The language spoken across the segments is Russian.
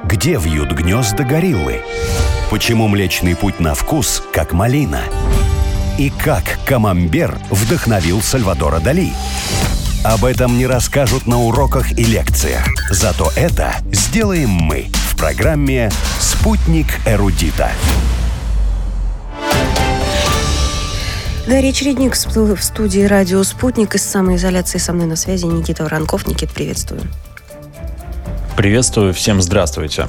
Где вьют гнезда гориллы? Почему Млечный Путь на вкус, как малина? И как камамбер вдохновил Сальвадора Дали? Об этом не расскажут на уроках и лекциях. Зато это сделаем мы в программе «Спутник эрудита». Дарья Чередник в студии «Радио Спутник». Из самоизоляции со мной на связи Никита Воронков. Никит, приветствую. Приветствую, всем здравствуйте.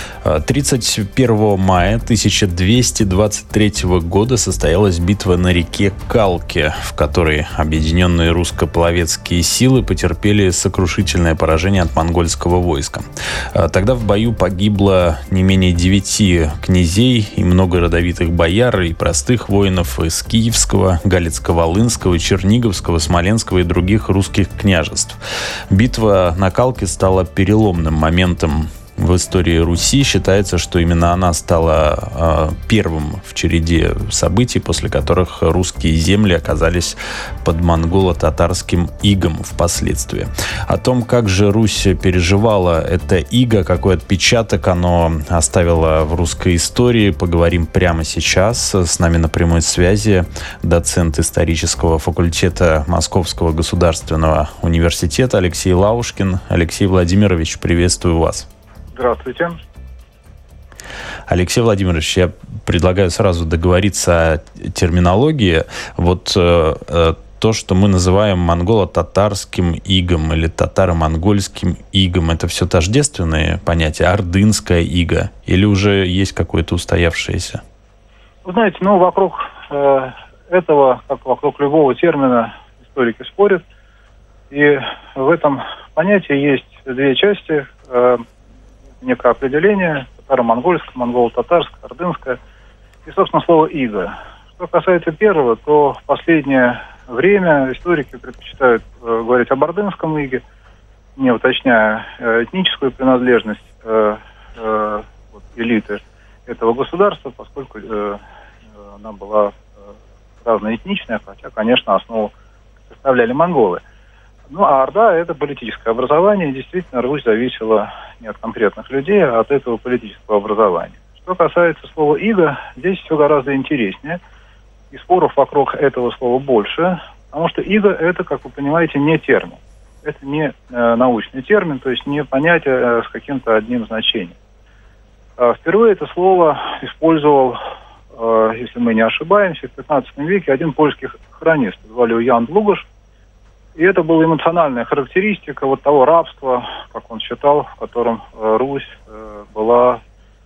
31 мая 1223 года состоялась битва на реке Калке, в которой объединенные русско-половецкие силы потерпели сокрушительное поражение от монгольского войска. Тогда в бою погибло не менее 9 князей и много родовитых бояр и простых воинов из Киевского, Галицко-Волынского, Черниговского, Смоленского и других русских княжеств. Битва на Калке стала переломным моментом в истории Руси. Считается, что именно она стала первым в череде событий, после которых русские земли оказались под монголо-татарским игом впоследствии. О том, как же Русь переживала это иго, какой отпечаток оно оставило в русской истории, поговорим прямо сейчас. С нами на прямой связи доцент исторического факультета Московского государственного университета Алексей Лаушкин. Алексей Владимирович, приветствую вас. Здравствуйте. Алексей Владимирович, я предлагаю сразу договориться о терминологии. Вот то, что мы называем монголо-татарским игом или татаро-монгольским игом, это все тождественные понятия, ордынская ига, или уже есть какое-то устоявшееся? Вы знаете, вокруг этого, как вокруг любого термина, историки спорят. И в этом понятии есть две части. Некое определение: татаро-монгольское, монголо-татарское, ордынское и, собственно, слово «иго». Что касается первого, то в последнее время историки предпочитают говорить об ордынском иге, не уточняя этническую принадлежность элиты этого государства, поскольку она была разноэтничная, хотя, конечно, основу составляли монголы. А Орда – это политическое образование, и действительно Русь зависела не от конкретных людей, а от этого политического образования. Что касается слова «иго», здесь все гораздо интереснее, и споров вокруг этого слова больше, потому что «иго» – это, как вы понимаете, не термин. Это не научный термин, то есть не понятие с каким-то одним значением. Впервые это слово использовал, если мы не ошибаемся, в 15 веке один польский хронист, звали его Ян Длугош. И это была эмоциональная характеристика вот того рабства, как он считал, в котором Русь была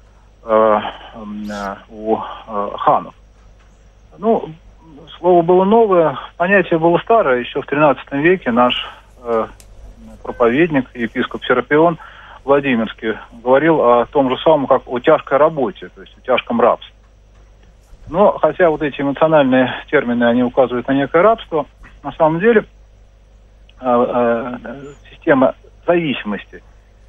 у ханов. Слово было новое, понятие было старое. Еще в 13 веке наш проповедник, епископ Серапион Владимирский, говорил о том же самом, как о тяжкой работе, то есть о тяжком рабстве. Но хотя вот эти эмоциональные термины, они указывают на некое рабство, на самом деле система зависимости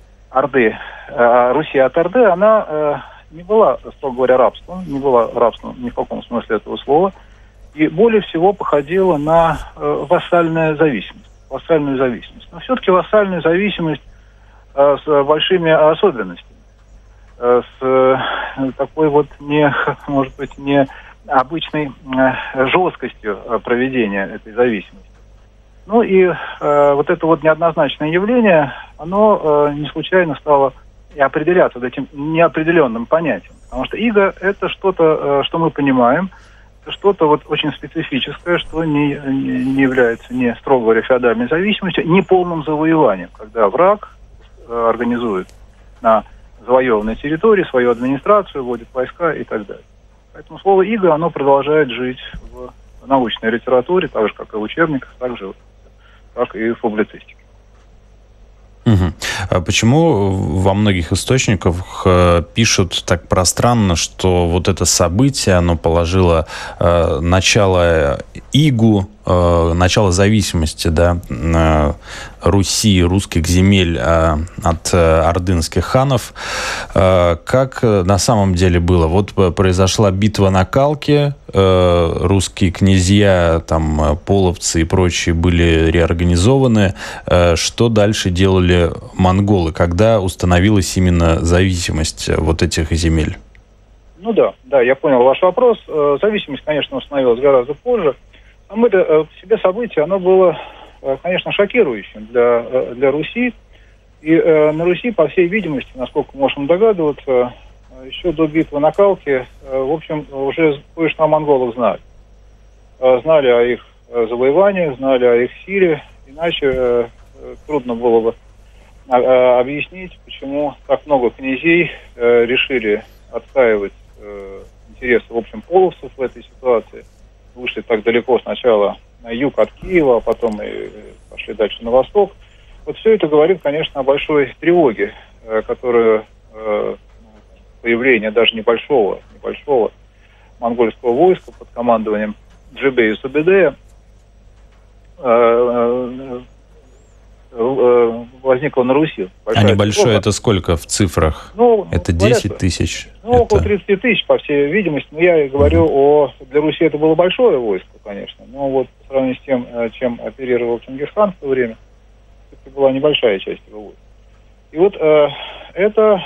Руси от Орды, она не была, строго говоря, рабством, не была рабством ни в каком смысле этого слова, и более всего походила на вассальную зависимость. Но все-таки вассальную зависимость с большими особенностями, с такой вот может быть, не обычной жесткостью проведения этой зависимости. И вот это вот неоднозначное явление, оно не случайно стало и определяться вот этим неопределенным понятием. Потому что иго – это что-то, что мы понимаем, это что-то вот очень специфическое, что не является не, строго говоря, феодальной зависимостью, не полным завоеванием, когда враг организует на завоеванной территории свою администрацию, вводит войска и так далее. Поэтому слово «иго», оно продолжает жить в научной литературе, так же, как и в учебниках, так и в публицистике. А почему во многих источниках пишут так пространно, что вот это событие, оно положило начало игу, начало зависимости, Руси, русских земель от ордынских ханов? Как на самом деле было? Вот произошла битва на Калке, русские князья, там, половцы и прочие были реорганизованы. Что дальше делали монголы? Когда установилась именно зависимость вот этих земель? Ну да, я понял ваш вопрос. Зависимость, конечно, установилась гораздо позже. Само это по себе событие, оно было, конечно, шокирующим для Руси. И на Руси, по всей видимости, насколько можем догадываться, еще до битвы на Калке, в общем, уже кое-что о монголах знали. Знали о их завоеваниях, знали о их силе. Иначе трудно было бы объяснить, почему так много князей решили отстаивать интересы, в общем, половцев в этой ситуации. Вышли так далеко сначала на юг от Киева, а потом и пошли дальше на восток. Вот все это говорит, конечно, о большой тревоге, которую появление даже небольшого монгольского войска под командованием Джебея Субедея возникло на Руси. А небольшое тревога. Это сколько в цифрах? Ну, это 10 тысяч? Около 30 тысяч, по всей видимости. Но я говорю для Руси это было большое войско, конечно. Но вот по сравнению с тем, чем оперировал Чингисхан в то время, это была небольшая часть его войска. И вот это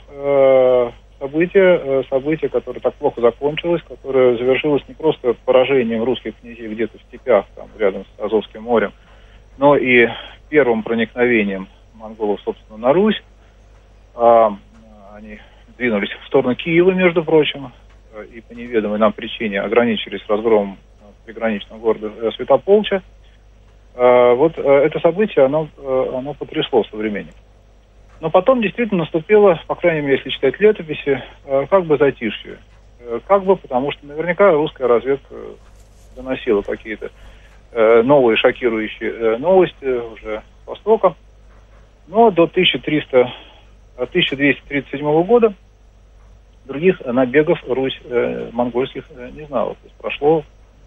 событие, которое так плохо закончилось, которое завершилось не просто поражением русских князей где-то в степях, там, рядом с Азовским морем, но и первым проникновением монголов, собственно, на Русь. Они двинулись в сторону Киева, между прочим, и по неведомой нам причине ограничились разгромом приграничного города Святополча. Вот это событие, оно потрясло современников. Но потом действительно наступило, по крайней мере, если читать летописи, как бы затишье. Потому что наверняка русская разведка доносила какие-то новые шокирующие новости уже с Востока. Но до 1237 года других набегов Русь монгольских не знала. То есть прошло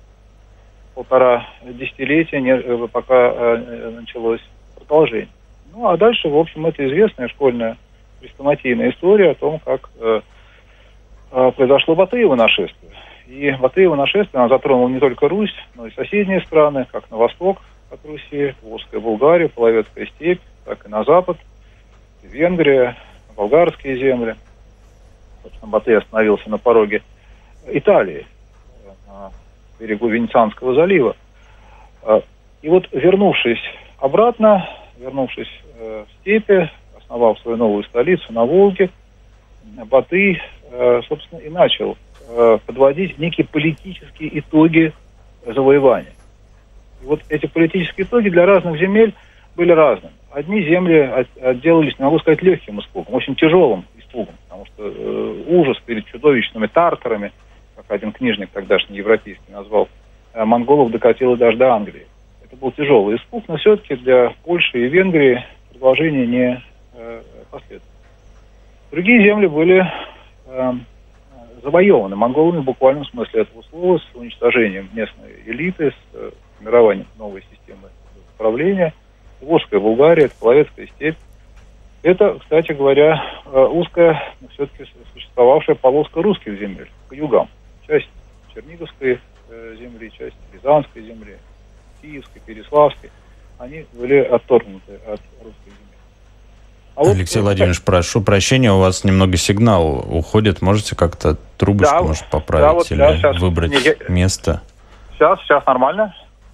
1,5 десятилетия, пока началось продолжение. Ну, а дальше, в общем, это известная школьная хрестоматийная история о том, как произошло Батыево нашествие. И Батыево нашествие, оно затронуло не только Русь, но и соседние страны, как на восток от Руси, Волжская Булгария, Половецкая степь, так и на запад, Венгрия, болгарские земли. Собственно, Батый остановился на пороге Италии, на берегу Венецианского залива. И вот вернувшись обратно, в степи, основав свою новую столицу на Волге, Батый, собственно, и начал подводить некие политические итоги завоевания. И вот эти политические итоги для разных земель были разными. Одни земли отделались, не могу сказать, легким испугом, очень тяжелым испугом, потому что ужас перед чудовищными тартарами, как один книжник тогдашний европейский назвал, монголов докатило даже до Англии. Это был тяжелый испуг, но все-таки для Польши и Венгрии продолжение не последовало. Другие земли были завоеваны монголами в буквальном смысле этого слова, с уничтожением местной элиты, с формированием новой системы управления. Волжская Булгария, это Половецкая степь. Это, кстати говоря, узкая, но все-таки существовавшая полоска русских земель по югам. Часть Черниговской земли, часть Рязанской земли, Киевской, Переславской, они были отторгнуты от русской земли. Алексей Владимирович, прошу прощения, у вас немного сигнал уходит. Можете как-то трубочку, может, поправить или выбрать место? Сейчас нормально?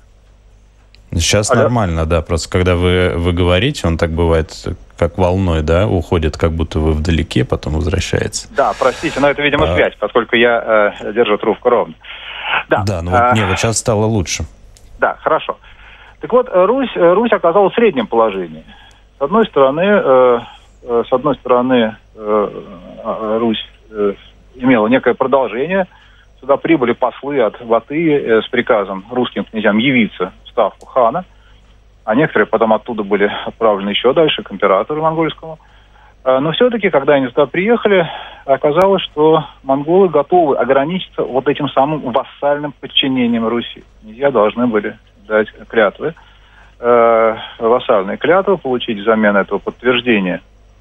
Сейчас нормально, да. Просто когда вы говорите, он так бывает, как волной, да, уходит, как будто вы вдалеке, потом возвращается. Да, простите, но это, видимо, связь, поскольку я держу трубку ровно. Да, ну вот сейчас стало лучше. Да, хорошо. Так вот, Русь оказалась в среднем положении. С одной стороны, Русь имела некое продолжение. Сюда прибыли послы от Батыя с приказом русским князьям явиться в ставку хана. А некоторые потом оттуда были отправлены еще дальше, к императору монгольскому. Но все-таки, когда они сюда приехали, оказалось, что монголы готовы ограничиться вот этим самым вассальным подчинением Руси. Князья должны были дать клятвы, вассальные клятвы, получить взамен этого подтверждение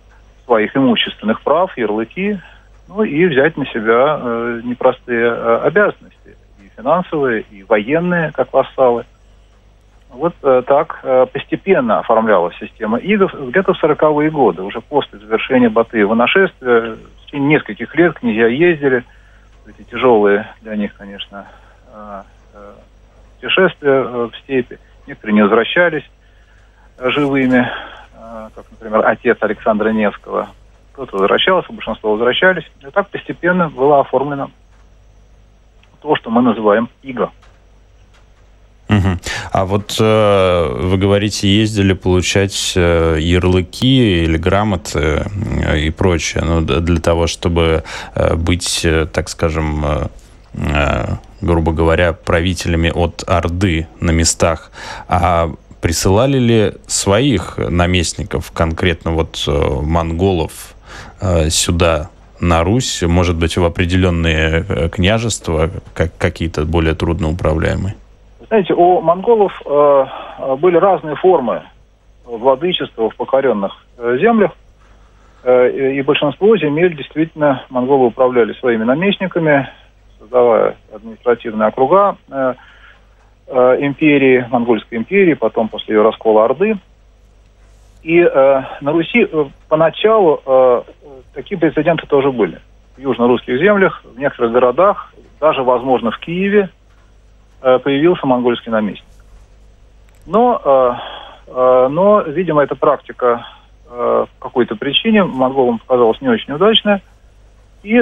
своих имущественных прав, ярлыки, и взять на себя непростые обязанности, и финансовые, и военные, как вассалы. Вот так постепенно оформлялась система игов где-то в 40-е годы, уже после завершения Батыева нашествия. В течение нескольких лет князья ездили, эти тяжелые для них, конечно, путешествия в степи. Некоторые не возвращались живыми, как, например, отец Александра Невского. Кто-то возвращался, большинство возвращались. И так постепенно было оформлено то, что мы называем иго. Угу. А вот вы говорите, ездили получать ярлыки или грамоты и прочее, для того, чтобы быть, так скажем, грубо говоря, правителями от Орды на местах. А присылали ли своих наместников, конкретно монголов, сюда, на Русь, может быть, в определенные княжества, какие-то более трудноуправляемые? Знаете, у монголов были разные формы владычества в покоренных землях, и большинство земель действительно монголы управляли своими наместниками, создавая административные округа империи, монгольской империи, потом после ее раскола Орды. И на Руси поначалу такие прецеденты тоже были. В южно-русских землях, в некоторых городах, даже, возможно, в Киеве, появился монгольский наместник. Но, видимо, эта практика по какой-то причине монголам показалась не очень удачная, и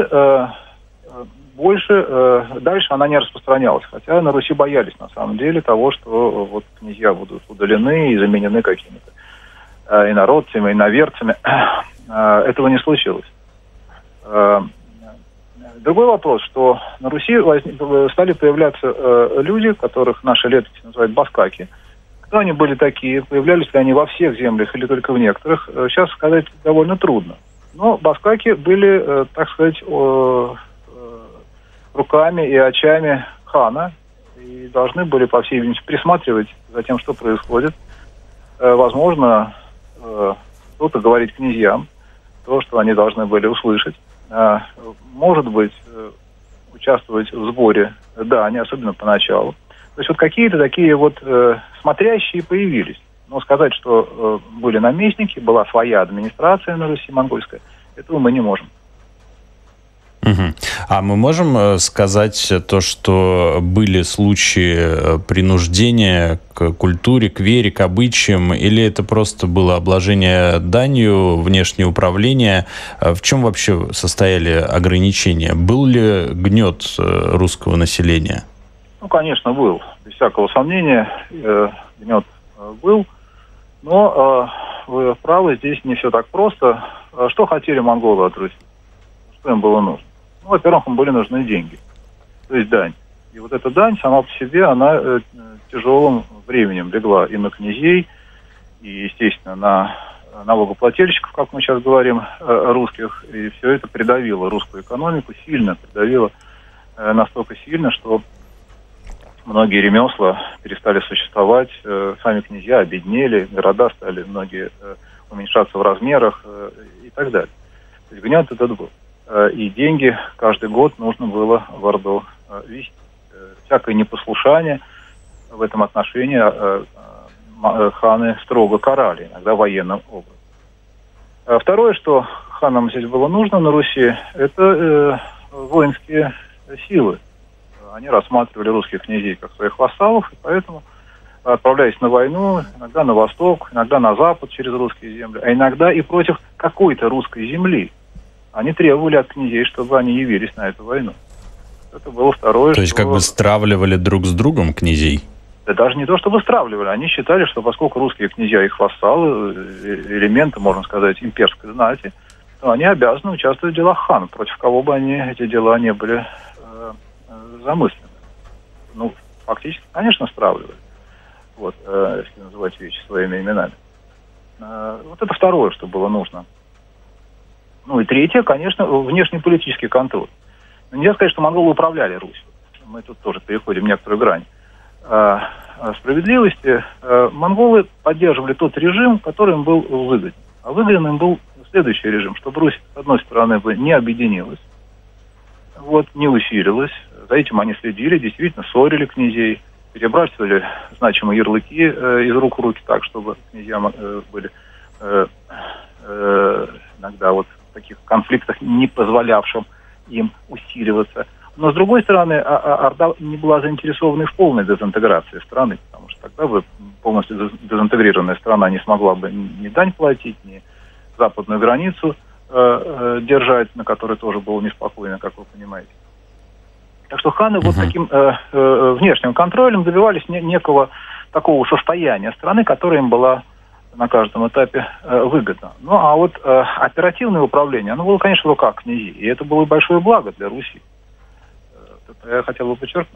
дальше она не распространялась. Хотя на Руси боялись, на самом деле, того, что князья будут удалены и заменены какими-то инородцами, иноверцами. Этого не случилось. Другой вопрос, что на Руси стали появляться люди, которых наши летописи называют баскаки. Кто они были такие? Появлялись ли они во всех землях или только в некоторых? Сейчас сказать довольно трудно. Но баскаки были, так сказать, руками и очами хана и должны были, по всей видимости, присматривать за тем, что происходит. Возможно, что-то говорить князьям, то, что они должны были услышать. Может быть, участвовать в сборе дани, особенно поначалу. То есть какие-то такие смотрящие появились. Но сказать, что были наместники, была своя администрация на Руси монгольская, этого мы не можем. Угу. А мы можем сказать то, что были случаи принуждения к культуре, к вере, к обычаям, или это просто было обложение данью, внешнее управление? В чем вообще состояли ограничения? Был ли гнет русского населения? Конечно, был. Без всякого сомнения, гнет был. Но вы правы, здесь не все так просто. Что хотели монголы от Руси? Что им было нужно? Во-первых, им были нужны деньги, то есть дань. И эта дань сама по себе, она тяжелым временем легла и на князей, и, естественно, на налогоплательщиков, как мы сейчас говорим, русских. И все это придавило русскую экономику, сильно придавило, настолько сильно, что многие ремесла перестали существовать, сами князья обеднели, города стали многие уменьшаться в размерах и так далее. То есть гнет этот был. И деньги каждый год нужно было в Орду вести. Всякое непослушание в этом отношении ханы строго карали, иногда военным образом. Второе, что ханам здесь было нужно на Руси, это воинские силы. Они рассматривали русских князей как своих вассалов, и поэтому, отправляясь на войну, иногда на восток, иногда на запад через русские земли, а иногда и против какой-то русской земли, они требовали от князей, чтобы они явились на эту войну. Это было второе. То есть стравливали друг с другом князей? Да даже не то, чтобы стравливали. Они считали, что поскольку русские князья их вассалы, элементы, можно сказать, имперской знати, то они обязаны участвовать в делах хана, против кого бы эти дела не были замыслены. Фактически, конечно, стравливали. Если называть вещи своими именами. Это второе, что было нужно. И третье, конечно, внешнеполитический контроль. Нельзя сказать, что монголы управляли Русью. Мы тут тоже переходим в некоторую грань справедливости. Монголы поддерживали тот режим, который им был выгоден. А выгоден им был следующий режим, чтобы Русь, с одной стороны, бы не объединилась, не усилилась. За этим они следили, действительно ссорили князей, перебрасывали значимые ярлыки из рук в руки так, чтобы князьям были иногда в таких конфликтах, не позволявшим им усиливаться. Но, с другой стороны, Орда не была заинтересована в полной дезинтеграции страны, потому что тогда бы полностью дезинтегрированная страна не смогла бы ни дань платить, ни западную границу держать, на которой тоже было неспокойно, как вы понимаете. Так что ханы таким внешним контролем добивались некого такого состояния страны, которое им было на каждом этапе выгодно. Ну, а оперативное управление, оно было, конечно, в руках князей. И это было большое благо для Руси. Это я хотел бы подчеркнуть.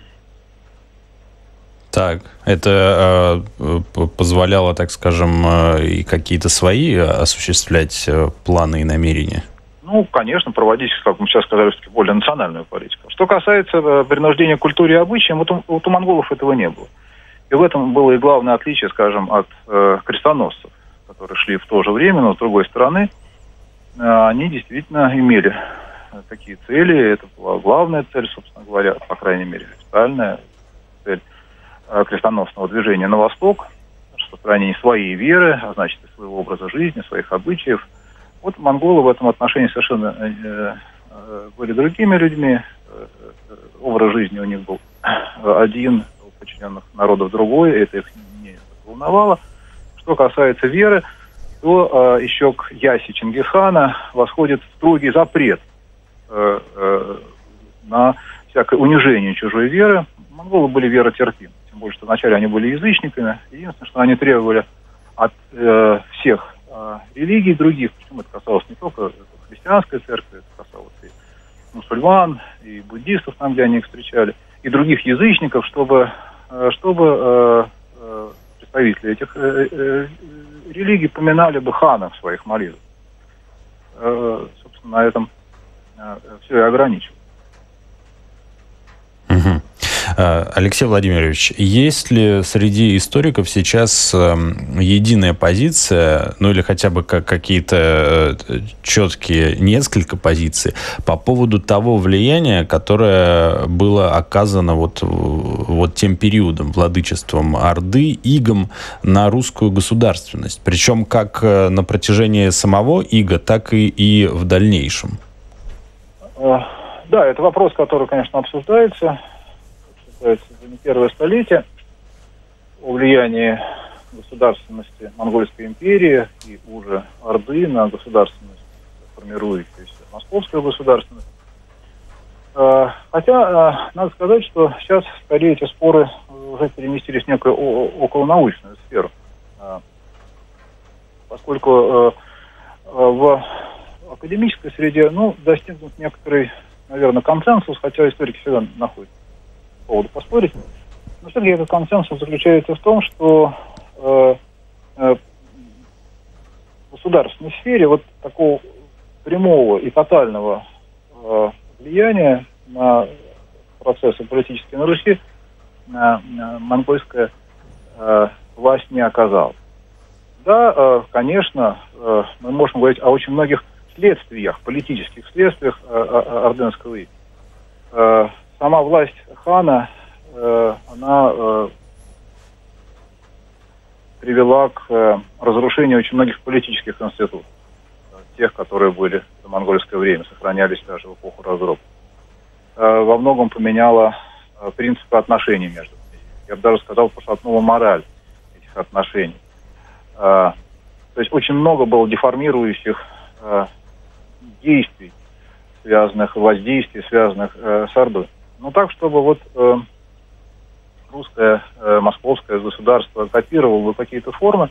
Так, это позволяло, так скажем, и какие-то свои осуществлять планы и намерения? Ну, конечно, проводить, как мы сейчас сказали, более национальную политику. Что касается принуждения к культуре и обычаям, у монголов этого не было. И в этом было и главное отличие, скажем, от крестоносцев, которые шли в то же время, но с другой стороны, они действительно имели такие цели. Это была главная цель, собственно говоря, по крайней мере, официальная цель крестоносного движения на восток, распространение своей веры, а значит, и своего образа жизни, своих обычаев. Монголы в этом отношении совершенно были другими людьми. Образ жизни у них был один, у подчиненных народов другой, это их не волновало. Что касается веры, то еще к ясе Чингисхана восходит строгий запрет на всякое унижение чужой веры. Монголы были веротерпимы. Тем более, что вначале они были язычниками. Единственное, что они требовали от всех религий других, причем это касалось не только христианской церкви, это касалось и мусульман, и буддистов, там, где они их встречали, и других язычников, чтобы представители этих религий поминали бы хана в своих молитвах. Собственно, на этом все и ограничивалось. Алексей Владимирович, есть ли среди историков сейчас единая позиция, ну или хотя бы какие-то четкие несколько позиций по поводу того влияния, которое было оказано вот тем периодом, владычеством Орды, игом на русскую государственность? Причем как на протяжении самого ига, так и в дальнейшем. Да, это вопрос, который, конечно, обсуждается не первое столетие, о влиянии государственности Монгольской империи и уже Орды на государственность, формирующуюся московскую государственность. Хотя, надо сказать, что сейчас скорее эти споры уже переместились в некую околонаучную сферу, поскольку в академической среде достигнут некоторый, наверное, консенсус, хотя историки всегда находят поводу поспорить. Но все-таки этот консенсус заключается в том, что в государственной сфере такого прямого и тотального влияния на процессы политические на Руси монгольская власть не оказала. Да, конечно, мы можем говорить о очень многих следствиях, политических следствиях ордынского ига. Сама власть хана, она привела к разрушению очень многих политических институтов. Тех, которые были в монгольское время, сохранялись даже в эпоху разгрома. Во многом поменяла принципы отношений между ними. Я бы даже сказал, пошатнула мораль этих отношений. То есть очень много было деформирующих действий, воздействий, связанных с Ордой. Так, чтобы русское, московское государство копировало бы какие-то формы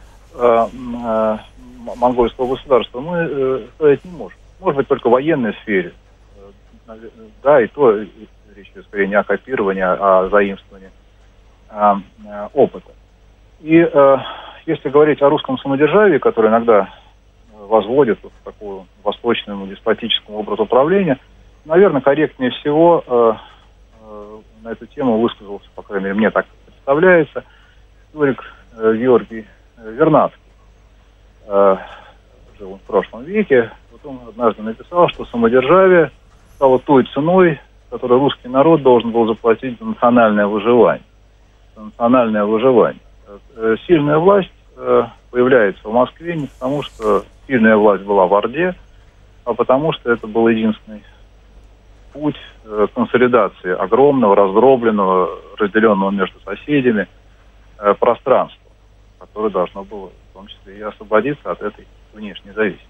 монгольского государства, мы сказать не можем. Может быть, только в военной сфере. Да, и то речь идет скорее не о копировании, а о заимствовании опыта. И если говорить о русском самодержавии, которое иногда возводит к такому восточному деспотическому образу управления, наверное, корректнее всего на эту тему высказался, по крайней мере, мне так представляется, историк Георгий Вернадский, жил в прошлом веке, вот он однажды написал, что самодержавие стало той ценой, которую русский народ должен был заплатить за национальное выживание. Сильная власть появляется в Москве не потому, что сильная власть была в Орде, а потому что это был единственный путь консолидации огромного, раздробленного, разделенного между соседями пространства, которое должно было в том числе и освободиться от этой внешней зависимости.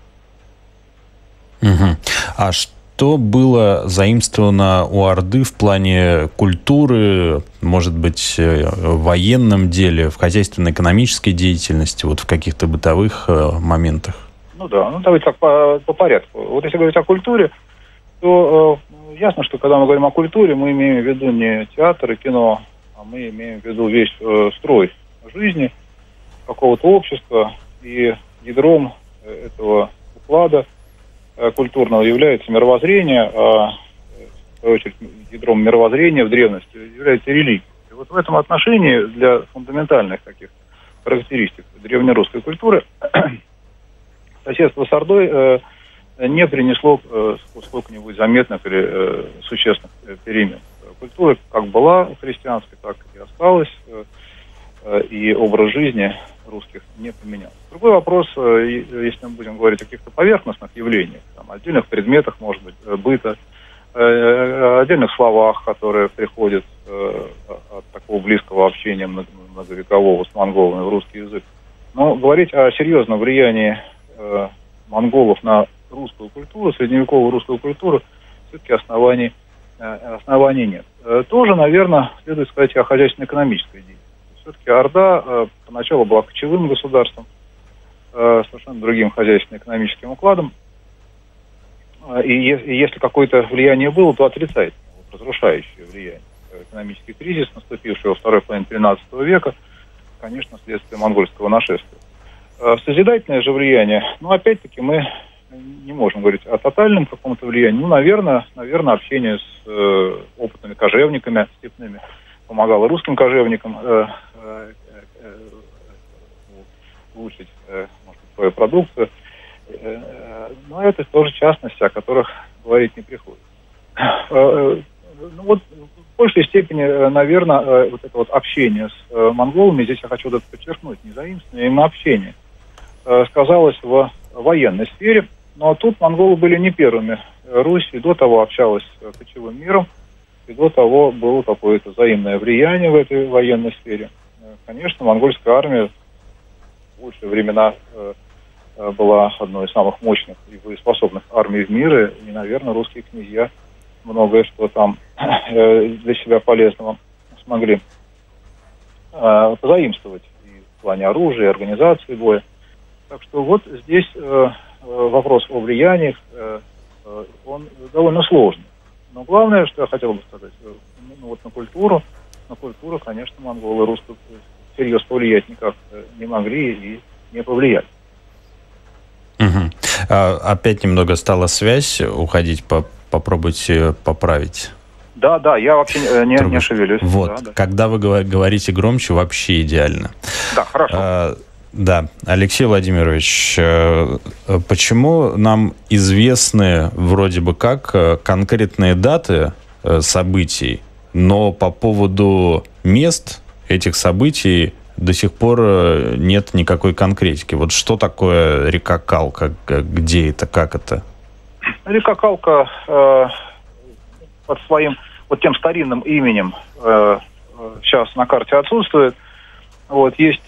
Угу. А что было заимствовано у Орды в плане культуры, может быть, в военном деле, в хозяйственно-экономической деятельности, вот в каких-то бытовых моментах? Ну да, давайте так по порядку. Вот если говорить о культуре, то ясно, что когда мы говорим о культуре, мы имеем в виду не театр и кино, а мы имеем в виду весь строй жизни какого-то общества, и ядром этого уклада культурного является мировоззрение, а в свою очередь ядром мировоззрения в древности является религия. И вот в этом отношении для фундаментальных таких характеристик древнерусской культуры соседство с Ордой не принесло сколько-нибудь заметных или существенных перемен. Культура как была христианской, так и осталась, и образ жизни русских не поменялся. Другой вопрос, если мы будем говорить о каких-то поверхностных явлениях, там, отдельных предметах, может быть, быта, отдельных словах, которые приходят от такого близкого общения многовекового с монголами в русский язык. Но говорить о серьезном влиянии монголов на русскую культуру, средневековую русскую культуру, все-таки оснований нет. Тоже, наверное, следует сказать о хозяйственно-экономической деятельности. Все-таки Орда поначалу была кочевым государством, совершенно другим хозяйственно-экономическим укладом. И если какое-то влияние было, то отрицательное, разрушающее влияние. Экономический кризис, наступивший во второй половине XIII века, конечно, следствие монгольского нашествия. Созидательное же влияние, опять-таки, мы не можем говорить о тотальном каком-то влиянии. Наверное, общение с опытными кожевниками степными помогало русским кожевникам улучшить, может быть, свою продукцию. Но это тоже частности, о которых говорить не приходится. В большей степени, наверное, вот это вот общение с монголами, здесь я хочу это подчеркнуть, не заимствование, а именно общение, сказалось в военной сфере. Но тут монголы были не первыми. Русь и до того общалась с кочевым миром, и до того было какое-то взаимное влияние в этой военной сфере. Конечно, монгольская армия в лучшие времена была одной из самых мощных и боеспособных армий в мире, и, наверное, русские князья многое, что там для себя полезного смогли позаимствовать и в плане оружия, и организации боя. Так что вот здесь вопрос о влиянии, он довольно сложный. Но главное, что я хотел бы сказать, на культуру, конечно, монголы русскую серьезно повлиять никак не могли и не повлияли. Угу. Опять немного стала связь уходить, попробуйте поправить. Да, я вообще не шевелюсь. Вот, да. Когда вы говорите громче, вообще идеально. Да, хорошо. Да, Алексей Владимирович, почему нам известны вроде бы как конкретные даты событий, но по поводу мест этих событий до сих пор нет никакой конкретики? Вот что такое река Калка, где это, как это? Река Калка под своим вот тем старинным именем сейчас на карте отсутствует. Вот, есть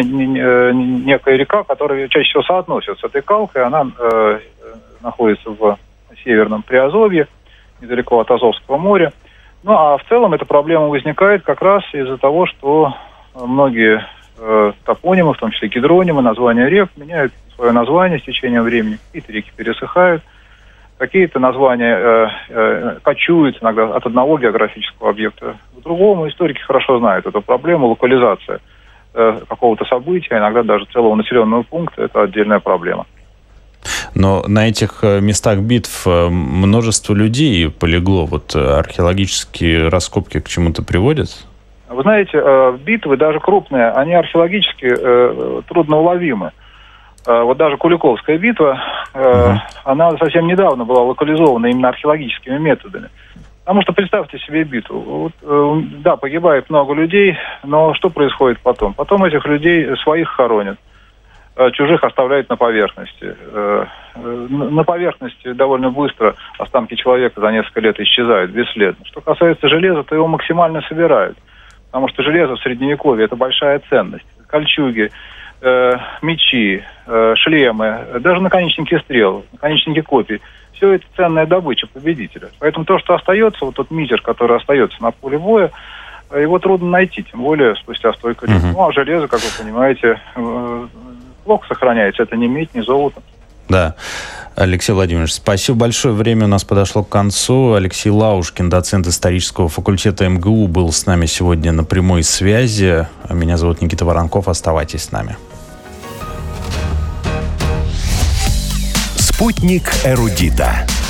некая река, которая чаще всего соотносится с этой Калкой. Она находится в Северном Приазовье, недалеко от Азовского моря. Ну, а в целом эта проблема возникает как раз из-за того, что многие топонимы, в том числе гидронимы, названия рек, меняют свое название с течением времени. Какие-то реки пересыхают, какие-то названия кочуют иногда от одного географического объекта к другому. Историки хорошо знают эту проблему, локализация какого-то события, иногда даже целого населенного пункта, это отдельная проблема. Но на этих местах битв множество людей полегло. Вот археологические раскопки к чему-то приводят? Вы знаете, битвы, даже крупные, они археологически трудноуловимы. Вот даже Куликовская битва, она совсем недавно была локализована именно археологическими методами. Потому что представьте себе битву. Да, погибает много людей, но что происходит потом? Потом этих людей своих хоронят, чужих оставляют на поверхности. На поверхности довольно быстро останки человека за несколько лет исчезают бесследно. Что касается железа, то его максимально собирают. Потому что железо в Средневековье – это большая ценность. Кольчуги, мечи, шлемы, даже наконечники стрел, наконечники копий. Все это ценная добыча победителя. Поэтому то, что остается, вот тот мизер, который остается на поле боя, его трудно найти, тем более спустя столько лет. Ну, а железо, как вы понимаете, плохо сохраняется. Это не медь, не золото. Да. Алексей Владимирович, спасибо большое. Время у нас подошло к концу. Алексей Лаушкин, доцент исторического факультета МГУ, был с нами сегодня на прямой связи. Меня зовут Никита Воронков. Оставайтесь с нами. Спутник эрудита.